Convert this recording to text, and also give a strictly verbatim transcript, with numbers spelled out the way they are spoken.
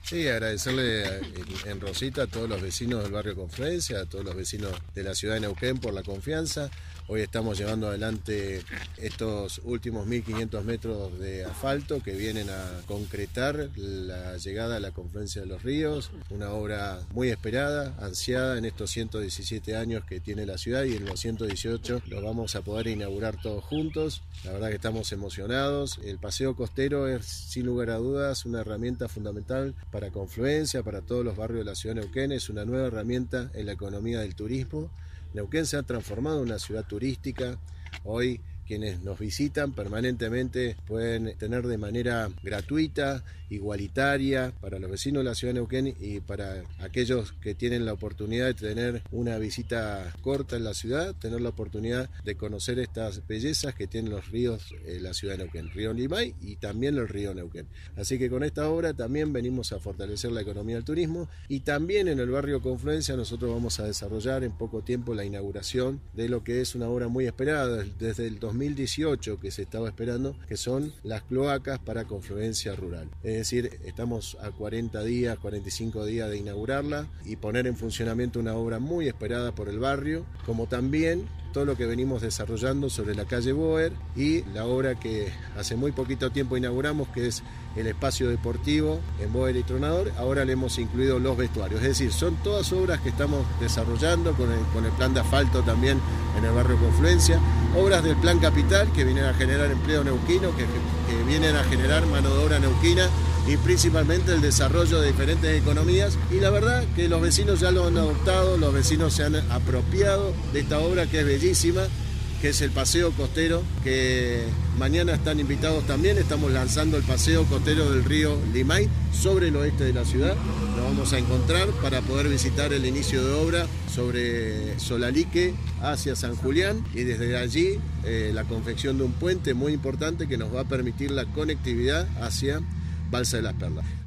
Sí, agradecerle en Rosita a todos los vecinos del barrio Confluencia, a todos los vecinos de la ciudad de Neuquén por la confianza. Hoy estamos llevando adelante estos últimos mil quinientos metros de asfalto que vienen a concretar la llegada a la confluencia de los ríos, una obra muy esperada, ansiada en estos ciento diecisiete años que tiene la ciudad, y en los ciento dieciocho los vamos a poder inaugurar todos juntos. La verdad que estamos emocionados. El paseo costero es sin lugar a dudas una herramienta fundamental para Confluencia, para todos los barrios de la ciudad de Neuquén. Es una nueva herramienta en la economía del turismo. Neuquén se ha transformado en una ciudad turística. Hoy quienes nos visitan permanentemente pueden tener de manera gratuita, igualitaria, para los vecinos de la ciudad de Neuquén y para aquellos que tienen la oportunidad de tener una visita corta en la ciudad, tener la oportunidad de conocer estas bellezas que tienen los ríos de la ciudad de Neuquén, río Limay y también el río Neuquén. Así que con esta obra también venimos a fortalecer la economía del turismo, y también en el barrio Confluencia nosotros vamos a desarrollar en poco tiempo la inauguración de lo que es una obra muy esperada desde el dos mil dieciocho que se estaba esperando, que son las cloacas para Confluencia Rural. Es decir, estamos a cuarenta días, cuarenta y cinco días de inaugurarla y poner en funcionamiento una obra muy esperada por el barrio, como también todo lo que venimos desarrollando sobre la calle Boer y la obra que hace muy poquito tiempo inauguramos, que es el espacio deportivo en Boer y Tronador. Ahora le hemos incluido los vestuarios, es decir, son todas obras que estamos desarrollando con el, con el plan de asfalto también en el barrio Confluencia, obras del plan capital que vienen a generar empleo neuquino, que, que vienen a generar mano de obra neuquina y principalmente el desarrollo de diferentes economías, y la verdad que los vecinos ya lo han adoptado, los vecinos se han apropiado de esta obra que es bellísima, que es el paseo costero, que mañana están invitados también. Estamos lanzando el paseo costero del río Limay sobre el oeste de la ciudad. Lo vamos a encontrar para poder visitar el inicio de obra sobre Solalique hacia San Julián, y desde allí eh, la confección de un puente muy importante que nos va a permitir la conectividad hacia Balsa de las Perlas.